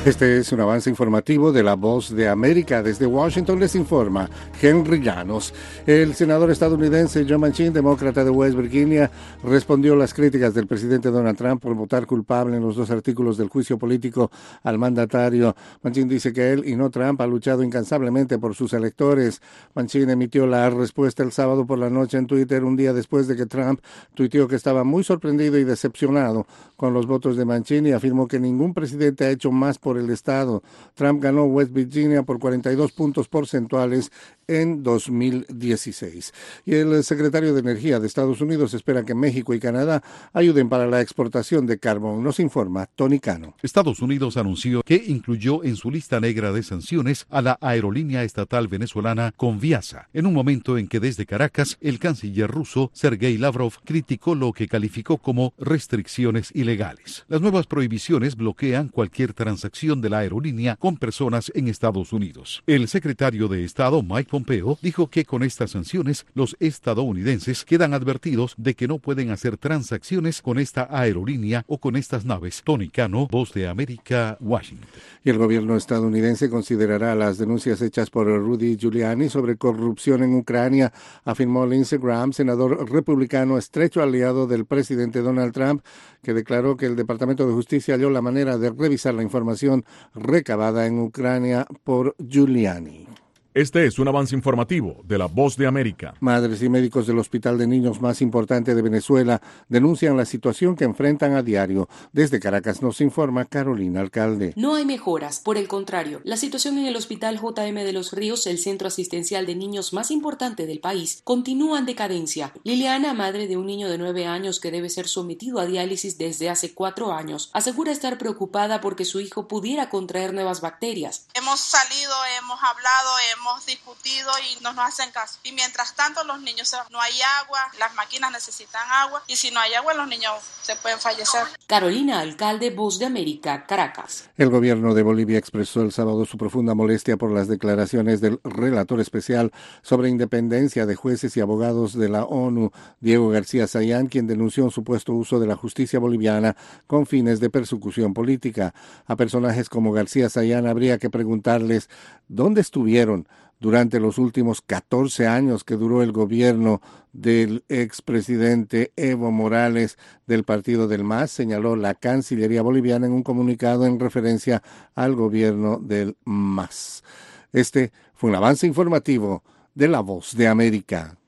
Este es un avance informativo de La Voz de América. Desde Washington les informa Henry Llanos. El senador estadounidense Joe Manchin, demócrata de West Virginia, respondió las críticas del presidente Donald Trump por votar culpable en los dos artículos del juicio político al mandatario. Manchin dice que él y no Trump ha luchado incansablemente por sus electores. Manchin emitió la respuesta el sábado por la noche en Twitter, un día después de que Trump tuiteó que estaba muy sorprendido y decepcionado con los votos de Manchin y afirmó que ningún presidente ha hecho más por el Estado. Trump ganó West Virginia por 42 puntos porcentuales en 2016. Y el secretario de Energía de Estados Unidos espera que México y Canadá ayuden para la exportación de carbón. Nos informa Tony Cano. Estados Unidos anunció que incluyó en su lista negra de sanciones a la aerolínea estatal venezolana Conviasa, en un momento en que desde Caracas el canciller ruso Sergei Lavrov criticó lo que calificó como restricciones ilegales. Las nuevas prohibiciones bloquean cualquier transacción de la aerolínea con personas en Estados Unidos. El secretario de Estado Mike Pompeo dijo que con estas sanciones los estadounidenses quedan advertidos de que no pueden hacer transacciones con esta aerolínea o con estas naves. Tony Cano, Voz de América, Washington. Y el gobierno estadounidense considerará las denuncias hechas por Rudy Giuliani sobre corrupción en Ucrania, afirmó Lindsey Graham, senador republicano estrecho aliado del presidente Donald Trump, que declaró que el Departamento de Justicia halló la manera de revisar la información recabada en Ucrania por Giuliani. Este es un avance informativo de La Voz de América. Madres y médicos del hospital de niños más importante de Venezuela denuncian la situación que enfrentan a diario. Desde Caracas nos informa Carolina Alcalde. No hay mejoras, por el contrario. La situación en el Hospital J.M. de los Ríos, el centro asistencial de niños más importante del país, continúa en decadencia. Liliana, madre de un niño de 9 años que debe ser sometido a diálisis desde hace 4 años, asegura estar preocupada porque su hijo pudiera contraer nuevas bacterias. Hemos salido, hemos hablado, hemos discutido y no nos hacen caso. Y mientras tanto los niños no hay agua, las máquinas necesitan agua y si no hay agua los niños se pueden fallecer. Carolina Alcalde, Voz de América, Caracas. El gobierno de Bolivia expresó el sábado su profunda molestia por las declaraciones del relator especial sobre independencia de jueces y abogados de la ONU, Diego García Sayán, quien denunció un supuesto uso de la justicia boliviana con fines de persecución política. A personajes como García Sayán habría que preguntarles ¿dónde estuvieron durante los últimos 14 años que duró el gobierno del expresidente Evo Morales del partido del MAS? Señaló la Cancillería boliviana en un comunicado en referencia al gobierno del MAS. Este fue un avance informativo de La Voz de América.